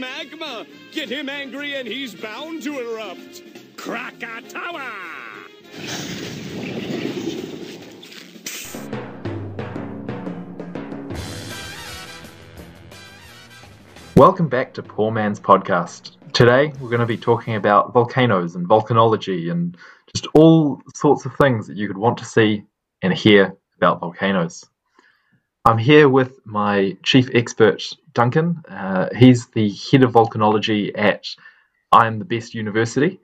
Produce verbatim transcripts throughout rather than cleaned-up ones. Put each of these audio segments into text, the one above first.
magma. Get him angry and he's bound to erupt. Krakatawa! Welcome back to Poor Man's Podcast. Today we're going to be talking about volcanoes and volcanology and just all sorts of things that you could want to see and hear about volcanoes. I'm here with my chief expert, Duncan. Uh, he's the head of volcanology at I Am the Best University.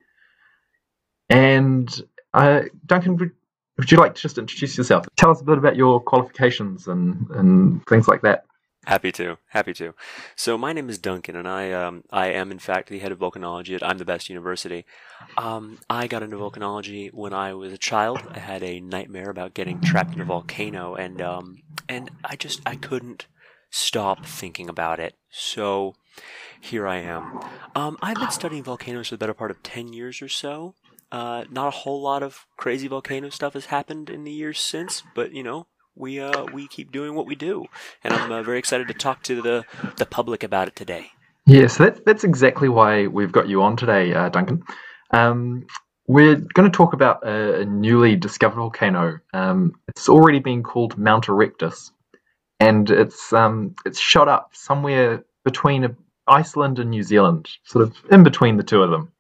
And uh, Duncan, would, would you like to just introduce yourself? Tell us a bit about your qualifications and, and things like that. Happy to, happy to. So my name is Duncan, and I um, I am in fact the head of volcanology at I'm the Best University. Um, I got into volcanology when I was a child. I had a nightmare about getting trapped in a volcano, and um, and I just I couldn't stop thinking about it. So here I am. Um, I've been studying volcanoes for the better part of ten years or so. Uh, not a whole lot of crazy volcano stuff has happened in the years since, but you know. We uh we keep doing what we do, and I'm uh, very excited to talk to the the public about it today. Yeah, so that's that's exactly why we've got you on today, uh, Duncan. Um, we're going to talk about a, a newly discovered volcano. Um, it's already been called Mount Erectus, and it's um it's shot up somewhere between Iceland and New Zealand, sort of in between the two of them.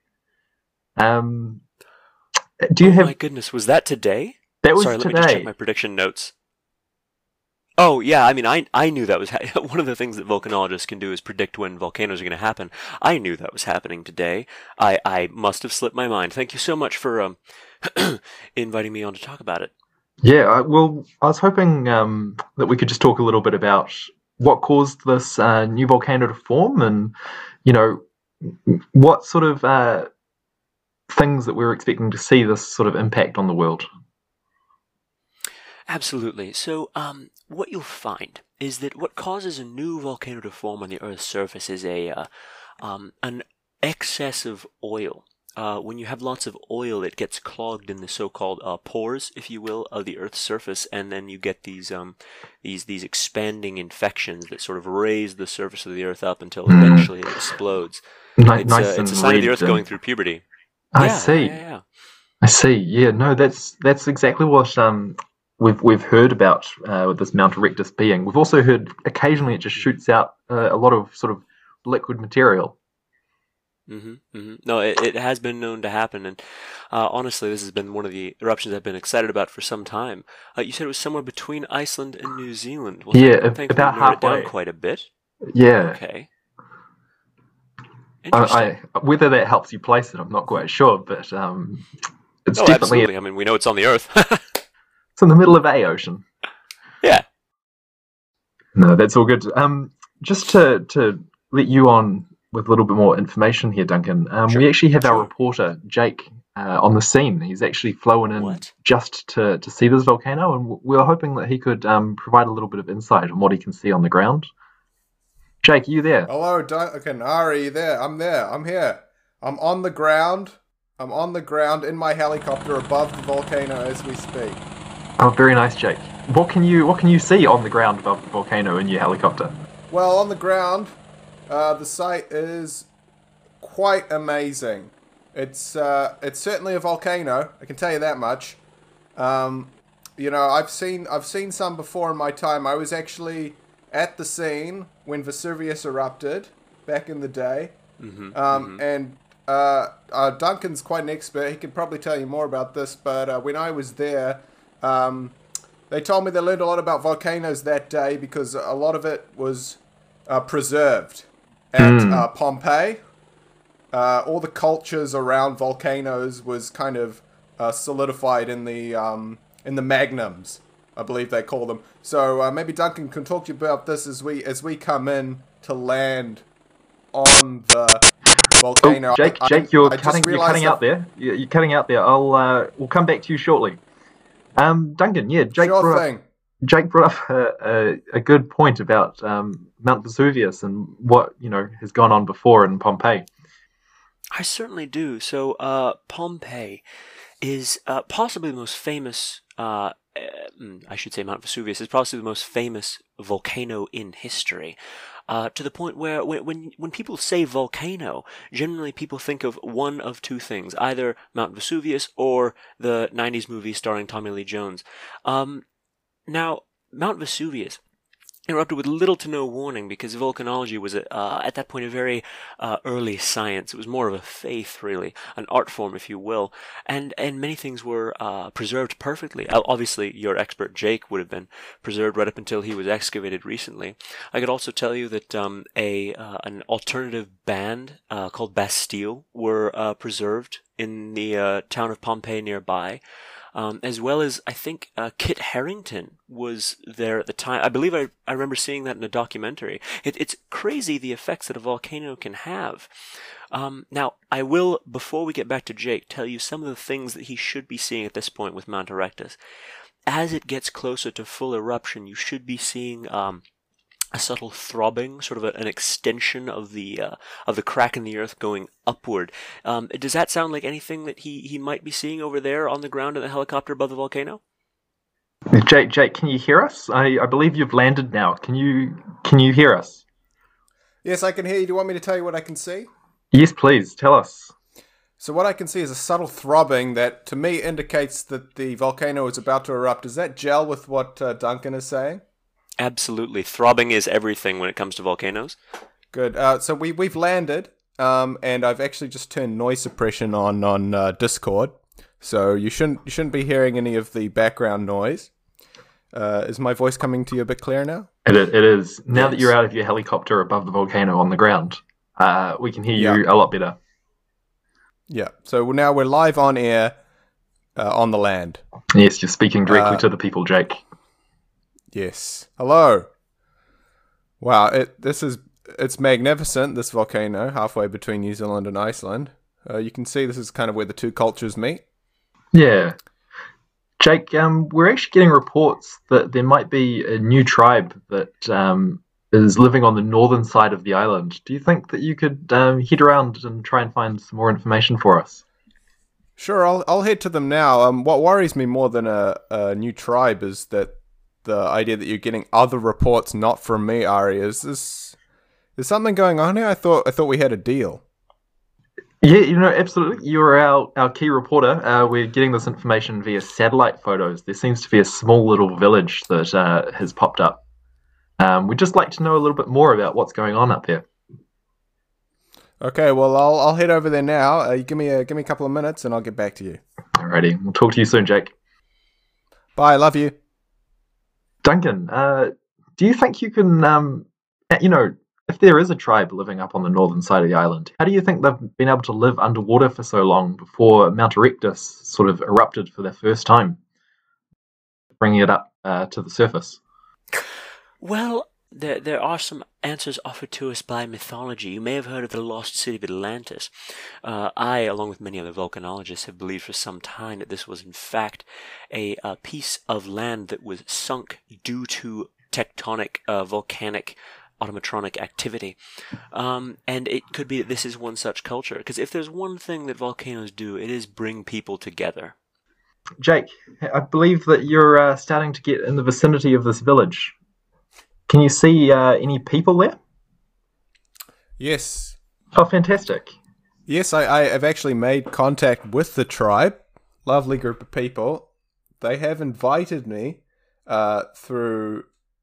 Um, do you oh have? My goodness, was that today? That was Sorry, today. let me just check my prediction notes. Oh, yeah, I mean, I I knew that was ha- one of the things that volcanologists can do is predict when volcanoes are going to happen. I knew that was happening today. I, I must have slipped my mind. Thank you so much for um, inviting me on to talk about it. Yeah, I, well, I was hoping um, that we could just talk a little bit about what caused this uh, new volcano to form and, you know, what sort of uh, things that we're expecting to see this sort of impact on the world. Absolutely. So, um, what you'll find is that what causes a new volcano to form on the Earth's surface is a uh, um, an excess of oil. Uh, when you have lots of oil, it gets clogged in the so-called uh, pores, if you will, of the Earth's surface, and then you get these um, these these expanding infections that sort of raise the surface of the Earth up until Mm. eventually it explodes. Ni- It's, nice uh, it's and a sign of the red Earth and- going through puberty. I yeah, see. Yeah, yeah, yeah. I see. Yeah, no, that's that's exactly what um we've we've heard about uh, with this Mount Erectus being. We've also heard occasionally it just shoots out uh, a lot of sort of liquid material. hmm hmm No, it, it has been known to happen, and uh, honestly, this has been one of the eruptions I've been excited about for some time. Uh, you said it was somewhere between Iceland and New Zealand. Well, Yeah, thank, thankfully about you narrowed it down halfway. quite a bit. Yeah. Okay. I, Interesting. I, whether that helps you place it, I'm not quite sure, but um, it's oh, definitely absolutely. I mean, we know it's on the Earth. it's in the middle of A Ocean. yeah. No, that's all good. Um, just to to let you on with a little bit more information here, Duncan. Um, Sure. we actually have our Sure. reporter Jake uh, on the scene. He's actually flown in What? just to to see this volcano, and we were hoping that he could um, provide a little bit of insight on what he can see on the ground. Jake, are you there? Hello, Duncan. Ari, you there? I'm there. I'm here. I'm on the ground. I'm on the ground in my helicopter above the volcano as we speak. Oh, very nice, Jake. What can you what can you see on the ground above the volcano in your helicopter? Well, on the ground, uh, the site is quite amazing. It's uh, it's certainly a volcano. I can tell you that much. Um, you know, I've seen I've seen some before in my time. I was actually at the scene when Vesuvius erupted back in the day. Mm-hmm. Um, mm-hmm. And uh, uh, Duncan's quite an expert. He could probably tell you more about this. But uh, when I was there, um, they told me they learned a lot about volcanoes that day because a lot of it was uh, preserved at Mm. uh, Pompeii. Uh, all the cultures around volcanoes was kind of uh, solidified in the um, in the magnums, I believe they call them. So uh, maybe Duncan can talk to you about this as we as we come in to land on the volcano. Oh, Jake, I- I- Jake, you're I just cutting you're realised cutting out that- there. You're, you're cutting out there. I'll uh, we'll come back to you shortly. Um, Duncan, yeah, Jake Sure brought thing. up Jake brought up a, a, a good point about um, Mount Vesuvius and what you know has gone on before in Pompeii. I certainly do. So, uh, Pompeii is uh, possibly the most famous uh, uh, I should say Mount Vesuvius, is probably the most famous volcano in history. Uh, to the point where when, when when people say volcano, generally people think of one of two things, either Mount Vesuvius or the nineties movie starring Tommy Lee Jones. Um, now, Mount Vesuvius erupted with little to no warning because volcanology was uh, at that point a very uh, early science. It was more of a faith, really, an art form, if you will, and and many things were uh, preserved perfectly. Obviously, your expert Jake would have been preserved right up until he was excavated recently. I could also tell you that um, a uh, an alternative band uh, called Bastille were uh, preserved in the uh, town of Pompeii nearby. Um, as well as, I think, uh, Kit Harington was there at the time. I believe I, I remember seeing that in a documentary. It, it's crazy the effects that a volcano can have. Um, now, I will, before we get back to Jake, tell you some of the things that he should be seeing at this point with Mount Erectus. As it gets closer to full eruption, you should be seeing um, a subtle throbbing, sort of a, an extension of the uh, of the crack in the earth going upward. Um, does that sound like anything that he, he might be seeing over there on the ground in the helicopter above the volcano? Jake, Jake, can you hear us? I, I believe you've landed now. Can you can you hear us? Yes, I can hear you. Do you want me to tell you what I can see? Yes, please. Tell us. So what I can see is a subtle throbbing that, to me, indicates that the volcano is about to erupt. Does that gel with what uh, Duncan is saying? Absolutely. Throbbing is everything when it comes to volcanoes. Good. Uh, so we, we've landed, um, and I've actually just turned noise suppression on on uh, Discord. So you shouldn't you shouldn't be hearing any of the background noise. Uh, is my voice coming to you a bit clearer now? It, it is. Now Yes. that you're out of your helicopter above the volcano on the ground, uh, we can hear you Yeah. a lot better. Yeah. So now we're live on air uh, on the land. Yes, you're speaking directly Uh, to the people, Jake. Yes. Hello. Wow. It this is it's magnificent. This volcano, halfway between New Zealand and Iceland. Uh, you can see this is kind of where the two cultures meet. Yeah. Jake, um, we're actually getting reports that there might be a new tribe that um, is living on the northern side of the island. Do you think that you could um, head around and try and find some more information for us? Sure, I'll I'll head to them now. Um, what worries me more than a, a new tribe is that the idea that you're getting other reports not from me, Ari. Is this is something going on here? I thought I thought we had a deal. Yeah, you know, absolutely. You're our, our key reporter. Uh, we're getting this information via satellite photos. There seems to be a small little village that uh, has popped up. Um, we'd just like to know a little bit more about what's going on up there. Okay, well I'll I'll head over there now. Uh, you give me a give me a couple of minutes and I'll get back to you. Alrighty, we'll talk to you soon, Jake. Bye, love you. Duncan, uh, do you think you can, um, you know, if there is a tribe living up on the northern side of the island, how do you think they've been able to live underwater for so long before Mount Erectus sort of erupted for the first time, bringing it up uh, to the surface? Well, there there are some answers offered to us by mythology. You may have heard of the lost city of Atlantis. Uh, I, along with many other volcanologists, have believed for some time that this was in fact a, a piece of land that was sunk due to tectonic, uh, volcanic, automatronic activity. Um, and it could be that this is one such culture. Because if there's one thing that volcanoes do, it is bring people together. Jake, I believe that you're uh, starting to get in the vicinity of this village. Can you see uh, any people there? Yes. Oh, fantastic. Yes, I, I have actually made contact with the tribe. Lovely group of people. They have invited me uh, through...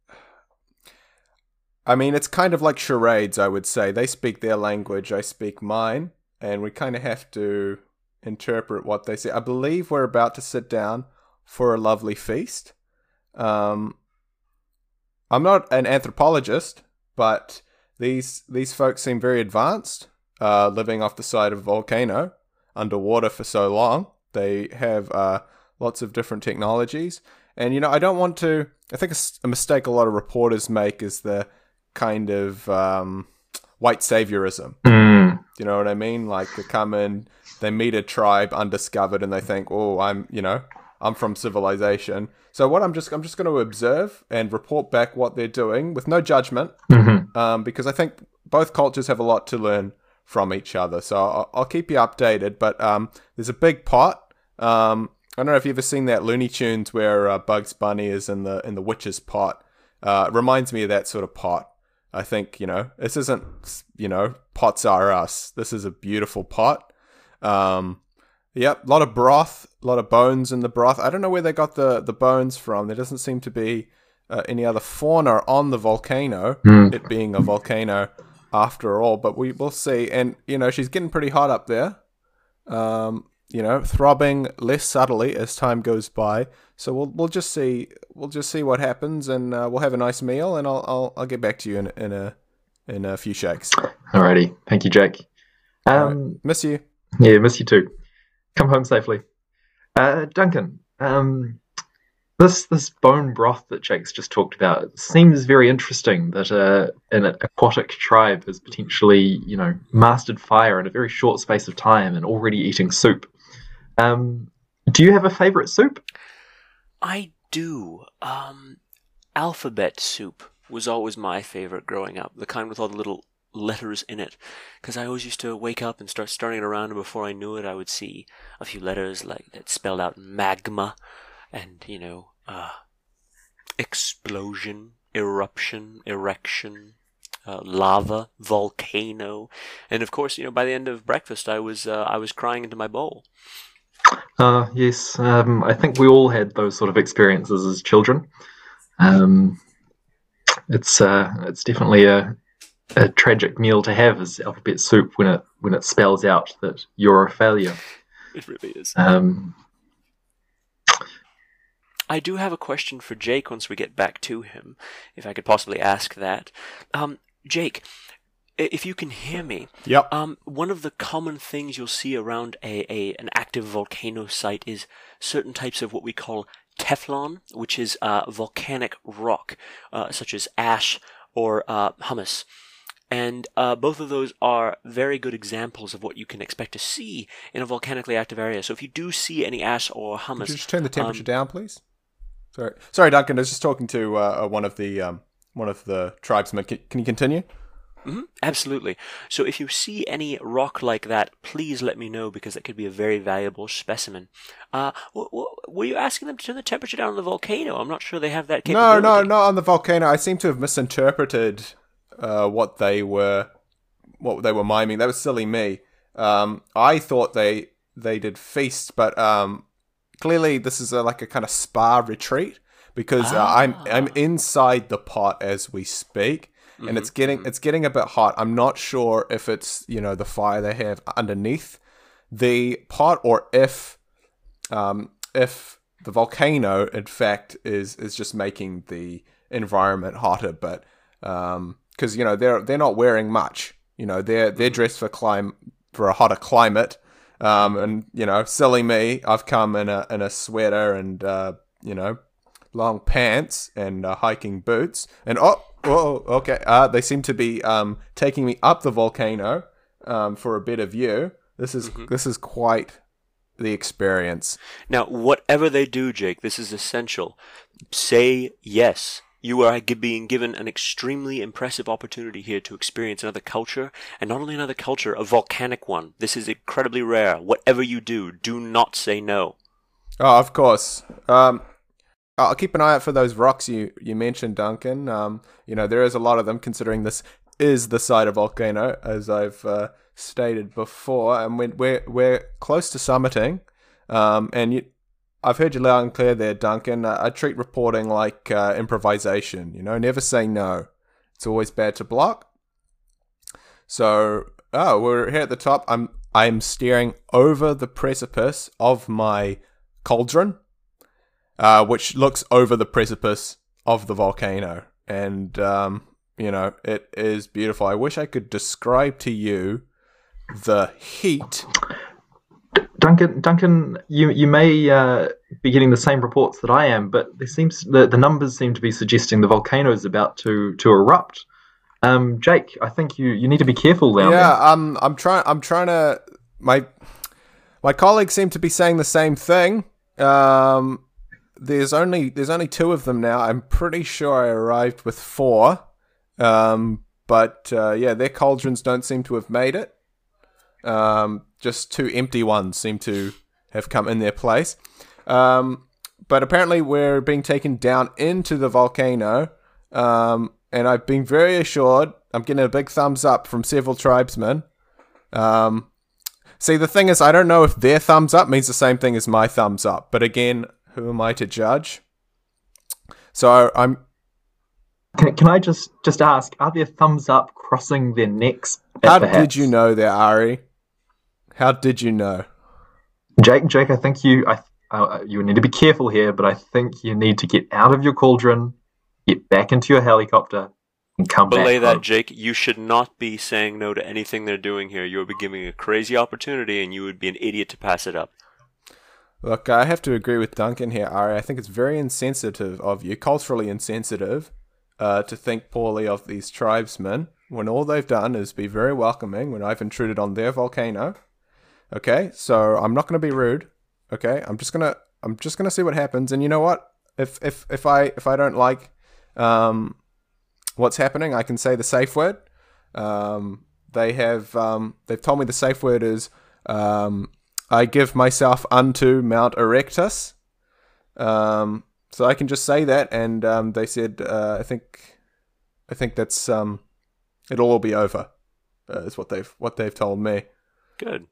I mean, it's kind of like charades, I would say. They speak their language, I speak mine, and we kind of have to interpret what they say. I believe we're about to sit down for a lovely feast. Um, I'm not an anthropologist, but these these folks seem very advanced, uh, living off the side of a volcano underwater for so long. They have uh, lots of different technologies. And, you know, I don't want to... I think a, a mistake a lot of reporters make is the kind of um, white saviorism. Mm. You know what I mean? Like, they come in, they meet a tribe undiscovered, and they think, oh, I'm, you know, I'm from civilization. So what I'm just I'm just going to observe and report back what they're doing with no judgment, Mm-hmm. um, because I think both cultures have a lot to learn from each other. So I'll, I'll keep you updated. But um, there's a big pot. Um, I don't know if you've ever seen that Looney Tunes where uh, Bugs Bunny is in the in the witch's pot. Uh, it reminds me of that sort of pot. I think, you know, this isn't, you know, pots are us. This is a beautiful pot. Um, yep, a lot of broth, a lot of bones in the broth. I don't know where they got the, the bones from. There doesn't seem to be uh, any other fauna on the volcano, Mm. it being a volcano after all. But we will see. And, you know, she's getting pretty hot up there. Um, you know, throbbing less subtly as time goes by. So we'll we'll just see we'll just see what happens, and uh, we'll have a nice meal, and I'll I'll I'll get back to you in in a in a few shakes. Alrighty, thank you, Jake. Um, Alright. Miss you. Yeah, miss you too. Come home safely. Uh, Duncan, um, this this bone broth that Jake's just talked about seems very interesting. That uh, an aquatic tribe has potentially, you know, mastered fire in a very short space of time and already eating soup. Um, do you have a favorite soup? I do. Um, alphabet soup was always my favorite growing up. The kind with all the little letters in it. Because I always used to wake up and start starting it around, and before I knew it, I would see a few letters like that spelled out magma, and, you know, uh, explosion, eruption, erection, uh, lava, volcano. And of course, you know, by the end of breakfast, I was uh, I was crying into my bowl. Uh, yes, um, I think we all had those sort of experiences as children. Um, it's uh, it's definitely a a tragic meal to have as alphabet soup when it when it spells out that you're a failure. It really is. Um, I do have a question for Jake once we get back to him, if I could possibly ask that. Um, Jake, i- if you can hear me, Yep. um, one of the common things you'll see around a, a an active volcano site is certain types of what we call Teflon, which is uh, volcanic rock, uh, such as ash or uh, humus. And uh, both of those are very good examples of what you can expect to see in a volcanically active area. So if you do see any ash or Could humus, you just turn the temperature um, down, please? Sorry, sorry, Duncan. I was just talking to uh, one of the um, one of the tribesmen. Can, can you continue? hmm absolutely. So if you see any rock like that, please let me know, because that could be a very valuable specimen. Uh, w- w- were you asking them to turn the temperature down on the volcano? I'm not sure they have that No, capability. no, not on the volcano. I seem to have misinterpreted uh, what they were what they were miming. That was silly me. Um, I thought they they did feasts, but um, clearly this is a, like a kind of spa retreat, because uh, I'm I'm inside the pot as we speak, and Mhm, it's getting it's getting a bit hot. I'm not sure if it's, you know, the fire they have underneath the pot, or if um, if the volcano in fact is is just making the environment hotter. But um, because, you know, they're they're not wearing much. You know, they're they're dressed for clim for a hotter climate. Um, and, you know, silly me, I've come in a in a sweater and uh, you know, long pants and uh, hiking boots. And oh, whoa, okay, uh, they seem to be um taking me up the volcano um for a better view. This is this is quite the experience. Now, whatever they do, Jake, this is essential. Say yes. You are g- being given an extremely impressive opportunity here to experience another culture, and not only another culture, a volcanic one. This is incredibly rare. Whatever you do, do not say no. Oh, of course. Um, I'll keep an eye out for those rocks you, you mentioned, Duncan. Um, you know, there is a lot of them, considering this is the site of a volcano, as I've uh, stated before. And we're, we're, we're close to summiting. Um, and you, I've heard you loud and clear there, Duncan. I, I treat reporting like uh, improvisation. You know, never say no. It's always bad to block. So, oh, we're here at the top. I'm I'm staring over the precipice of my cauldron, uh, which looks over the precipice of the volcano, and um, you know, it is beautiful. I wish I could describe to you the heat. Duncan, Duncan, you you may uh, be getting the same reports that I am, but there seems the, the numbers seem to be suggesting the volcano is about to to erupt. Um, Jake, I think you, you need to be careful down Yeah, there. um, I'm trying. I'm trying to. My my colleagues seem to be saying the same thing. Um, there's only there's only two of them now. I'm pretty sure I arrived with four. Um, but uh, yeah, their cauldrons don't seem to have made it. Um, just two empty ones seem to have come in their place. Um, but apparently we're being taken down into the volcano. Um, and I've been very assured, I'm getting a big thumbs up from several tribesmen. Um, see, the thing is, I don't know if their thumbs up means the same thing as my thumbs up. But again, who am I to judge? So I'm... Can, can I just, just ask, are there thumbs up crossing their necks? How the did hats? you know there, Ari? How did you know? Jake, Jake, I think you I, uh, you need to be careful here, but I think you need to get out of your cauldron, get back into your helicopter, and come Belay back that, home. Jake. You should not be saying no to anything they're doing here. You would be giving a crazy opportunity, and you would be an idiot to pass it up. Look, I have to agree with Duncan here, Ari. I think it's very insensitive of you, culturally insensitive, uh, to think poorly of these tribesmen when all they've done is be very welcoming when I've intruded on their volcano. Okay, so I'm not going to be rude. Okay, I'm just gonna I'm just gonna see what happens. And you know what? If if if I if I don't like um, what's happening, I can say the safe word. Um, they have um, they've told me the safe word is um, I give myself unto Mount Erectus. Um, so I can just say that, and um, they said uh, I think I think that's um, it'll all be over. Uh, is what they've what they've told me. Good.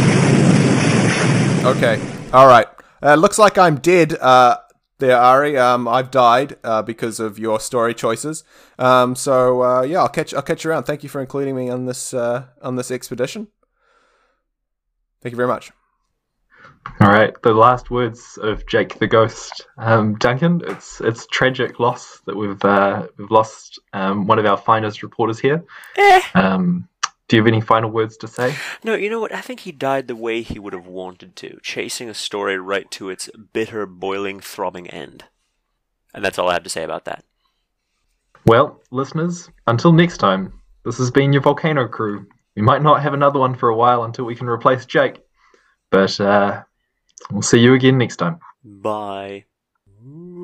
Okay. All right. Uh, looks like I'm dead. Uh, there, Ari. Um, I've died uh, because of your story choices. Um, so uh, yeah, I'll catch I'll catch you around. Thank you for including me on this uh, on this expedition. Thank you very much. All right, the last words of Jake the Ghost. Um, Duncan, it's it's tragic loss that we've uh, we've lost um, one of our finest reporters here. Eh. Um, do you have any final words to say? No, you know what? I think he died the way he would have wanted to, chasing a story right to its bitter, boiling, throbbing end. And that's all I have to say about that. Well, listeners, until next time, this has been your Volcano crew. We might not have another one for a while until we can replace Jake, but uh, we'll see you again next time. Bye.